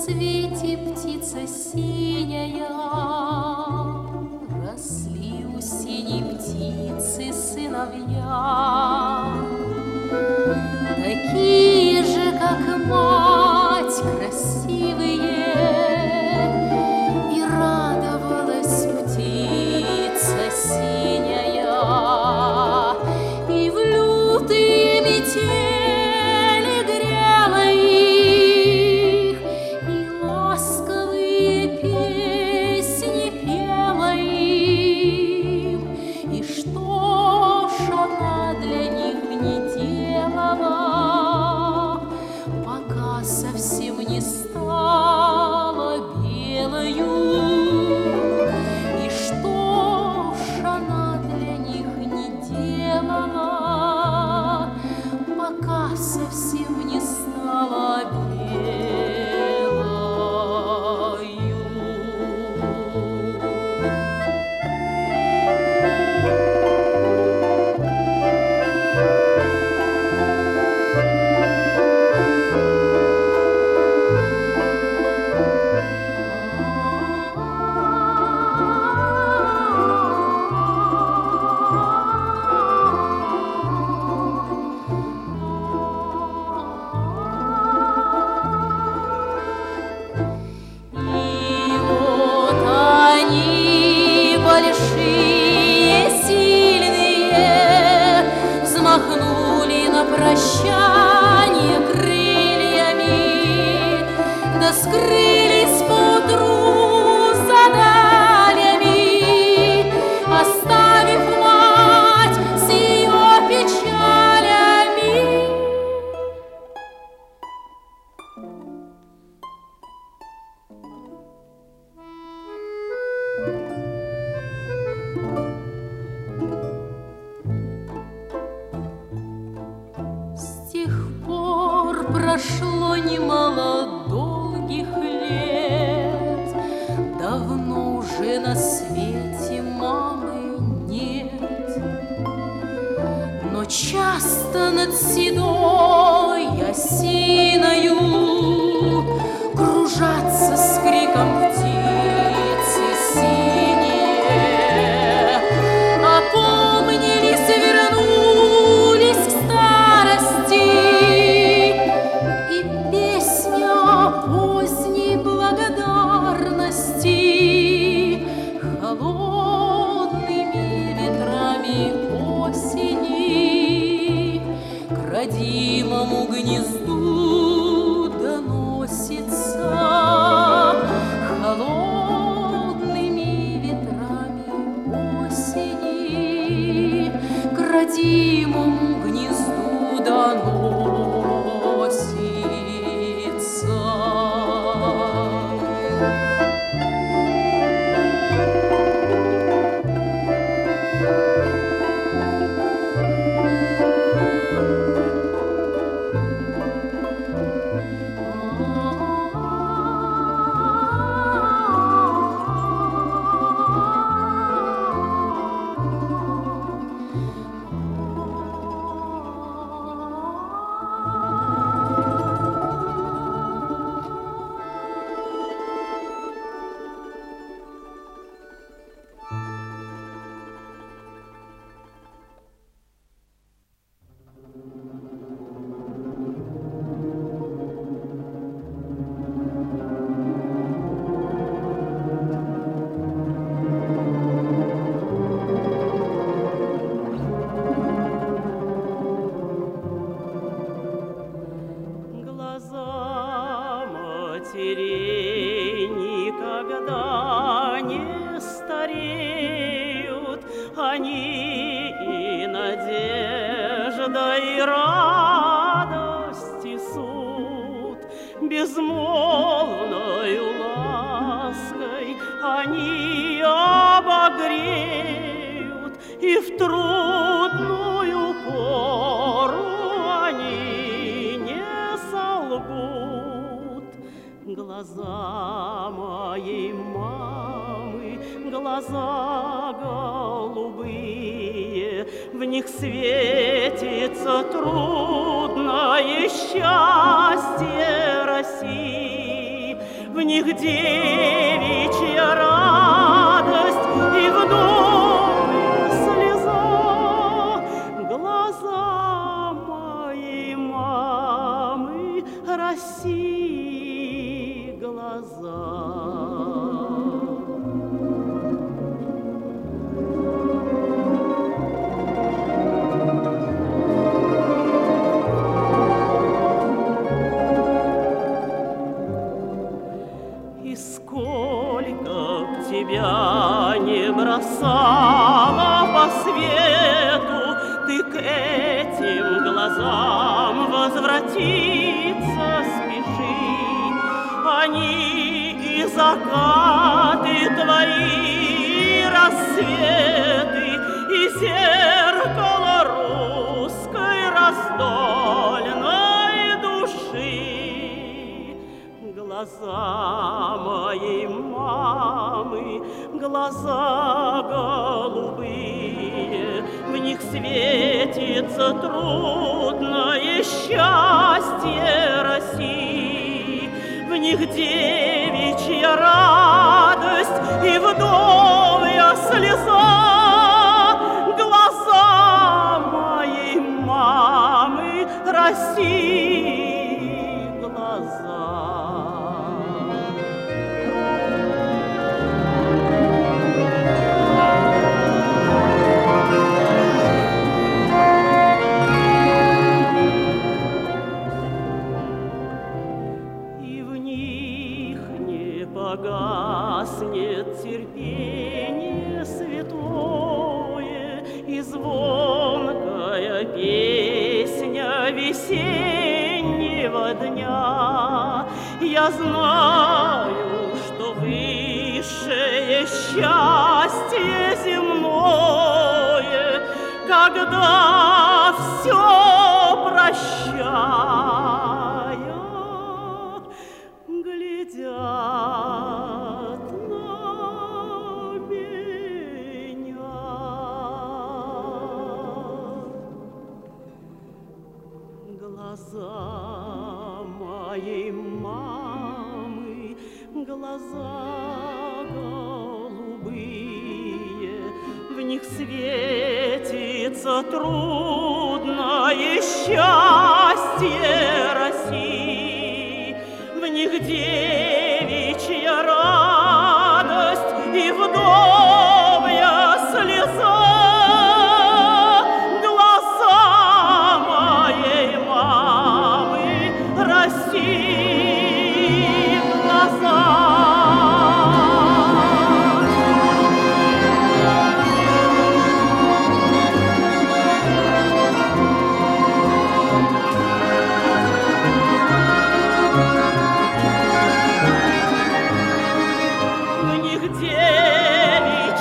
свете птица синяя, росли у синей птицы сыновья, такие же, как мать, красивые, и радовалась птица синяя, и в лютые метели грела их, и ласковые песни пела им, и что ж она для них не делала, пока совсем не стала белою. И что ж она для них не делала, пока совсем не стала белою. Большие, сильные, взмахнули на прощание крыльями, да скрылись поутру за далями, оставив мать с ее печалями. Прошло немало долгих лет, давно уже на свете мамы нет, но часто над седой осиною кружатся с криком птицы синие, опомнились, вернулись к старости. Поздней благодарности холодными ветрами осени к родимому гнезду доносится. Холодными ветрами осени к родимому гнезду доносится. Никогда не стареют, они и надежда, и радость несут. Безмолвною лаской они обогреют, и в трудную пору они не солгут. Глаза моей мамы, глаза голубые, в них светится трудное счастье России. в них девичья радость и вновь слеза. Глаза моей мамы России, глаза. Тебя не бросала по свету, ты к этим глазам возвратиться спеши. Они и закаты твои, рассветы, и зеркало русской раздольной души. Глаза моей мамы, глаза голубые, в них светится трудное счастье России, в них девичья радость и вдовья слеза. Глаза моей мамы России, глаза. Погаснет терпение святое, и звонкая песня весеннего дня. Я знаю, что высшее счастье земное, когда все прощая, глядят на меня. Глаза моей мамы, глаза голубые, в них светится трудное счастье России, в них девичья радость и вдовья слеза. Глаза моей мамы России, глаза. В них девичья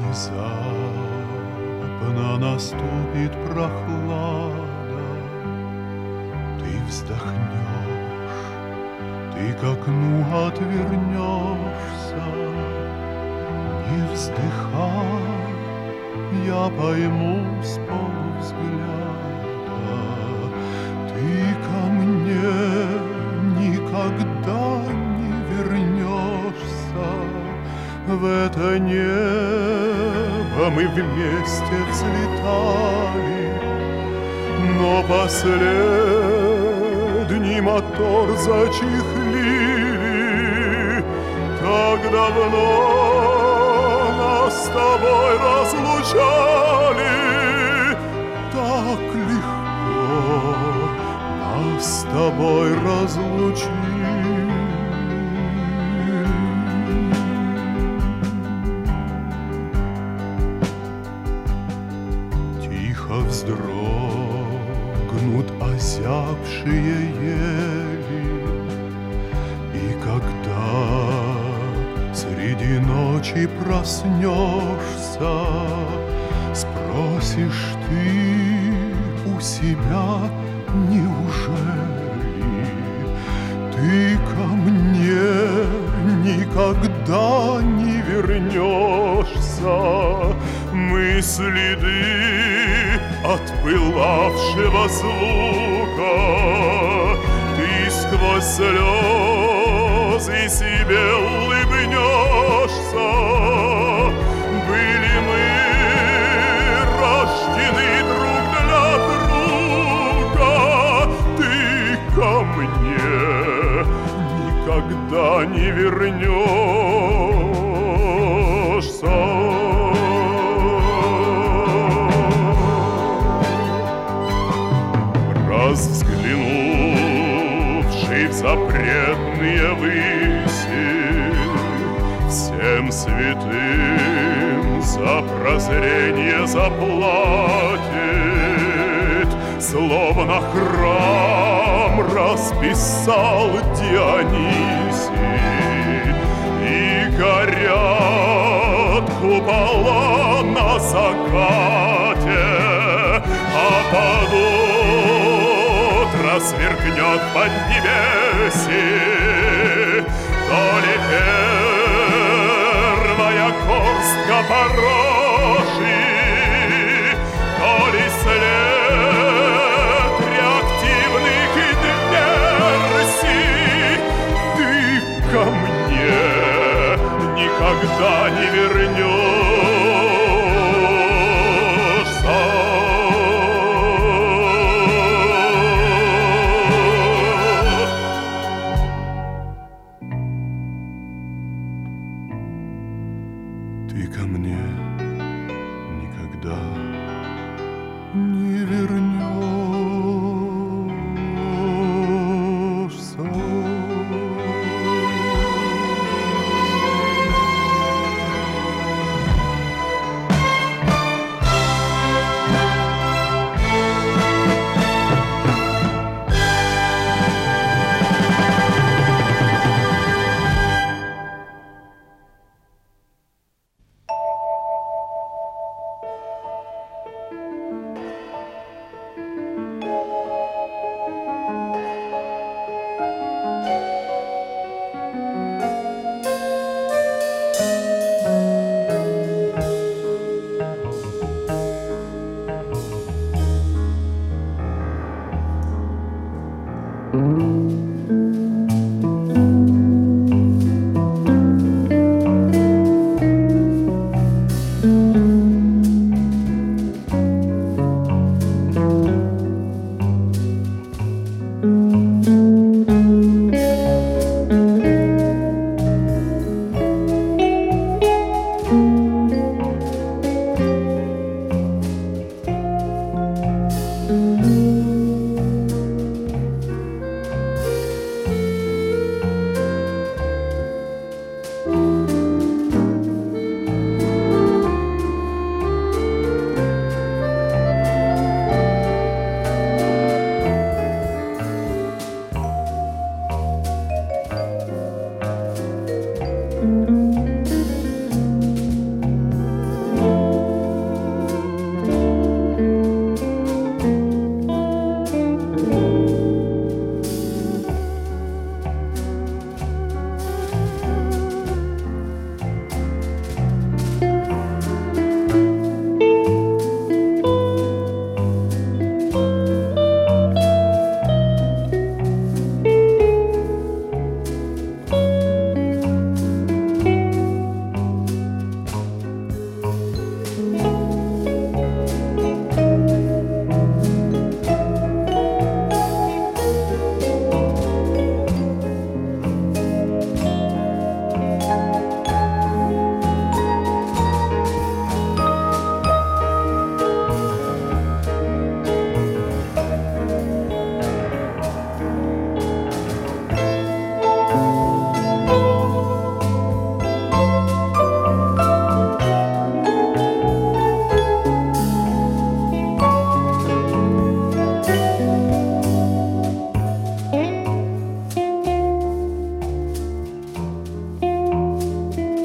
Внезапно наступит прохлада, ты вздохнешь, ты к окну отвернешься. Не вздыхай, я пойму с полувзгляда, ты ко мне никогда не вернешься. В это небо мы вместе взлетали, но последний мотор зачехлили. Так давно нас с тобой разлучали, так легко нас с тобой разлучили. Вздрогнут озябшие ели, и когда среди ночи проснешься, спросишь ты у себя, неужели ты ко мне никогда не вернешься? Мы следы от пылавшего звука, ты сквозь слезы себе улыбнешься. Были мы рождены друг для друга, ты ко мне никогда не вернешься. Взглянувший в запретные выси, всем святым за прозрение заплатит, словно храм расписал Дионисий, и горят купола на закате, а под сверкнет поднебесье, то ли первая горстка порожей, то ли след реактивных диверсий. Ты ко мне никогда не вернешься. Ты ко мне никогда не вернешься.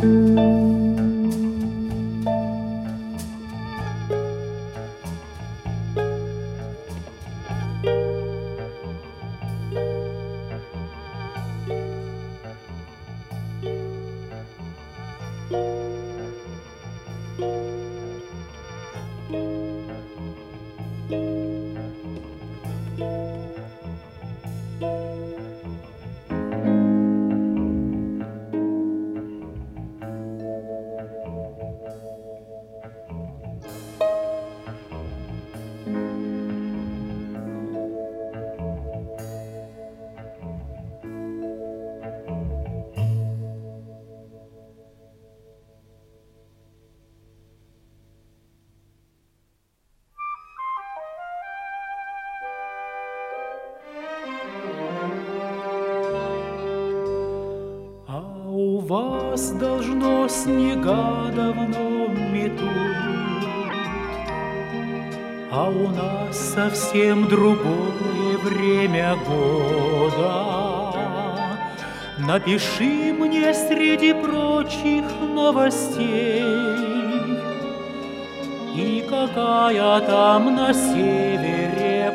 Вас должно снега давно метут, а у нас совсем другое время года. Напиши мне среди прочих новостей, и какая там на севере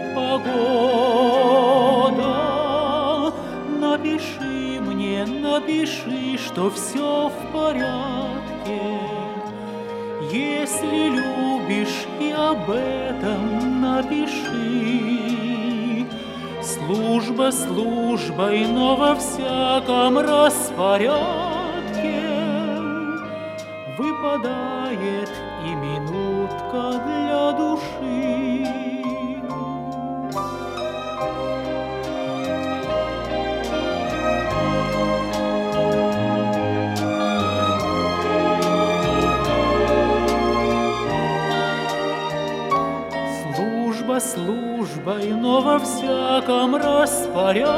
погода. Напиши, что все в порядке. Если любишь, и об этом напиши. Служба службой, но во всяком распорядке выпадает и минутка для души. Службой, но во всяком распорядке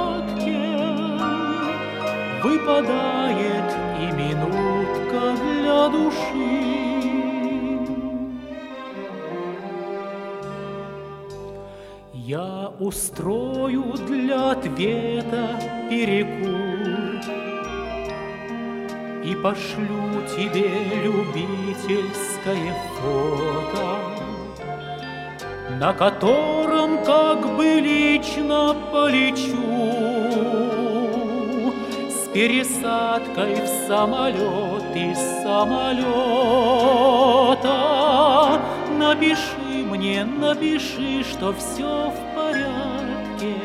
выпадает и минутка для души. Я устрою для ответа перекур и пошлю тебе любительское фото, на котором как бы лично полечу с пересадкой в самолет из самолета. Напиши, что все в порядке.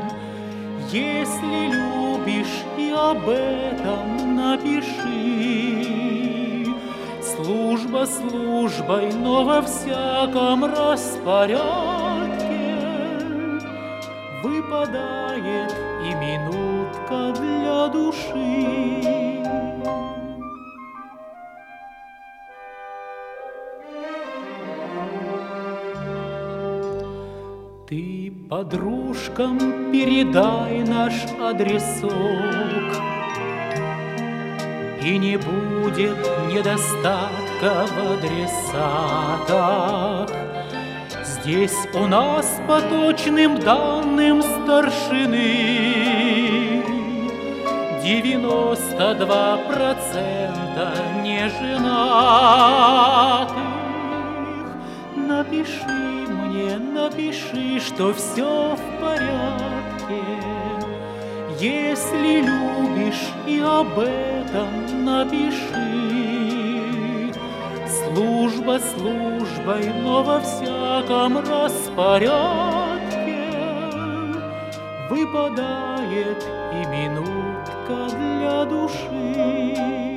Если любишь, и об этом напиши. Служба службой, но во всяком распорядке выпадает и минутка для души. Ты подружкам передай наш адресок, и не будет недостатка в адресатах. Здесь у нас по точным данным старшины 92% неженатых. Напиши, что все в порядке. Если любишь, и об этом напиши. Служба службой, но во всяком распорядке выпадает и минутка для души.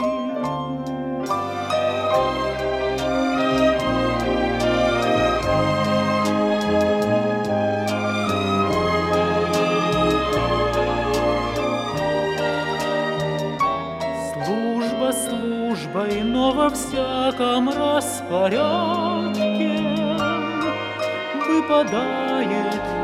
Службой, но во всяком распорядке выпадает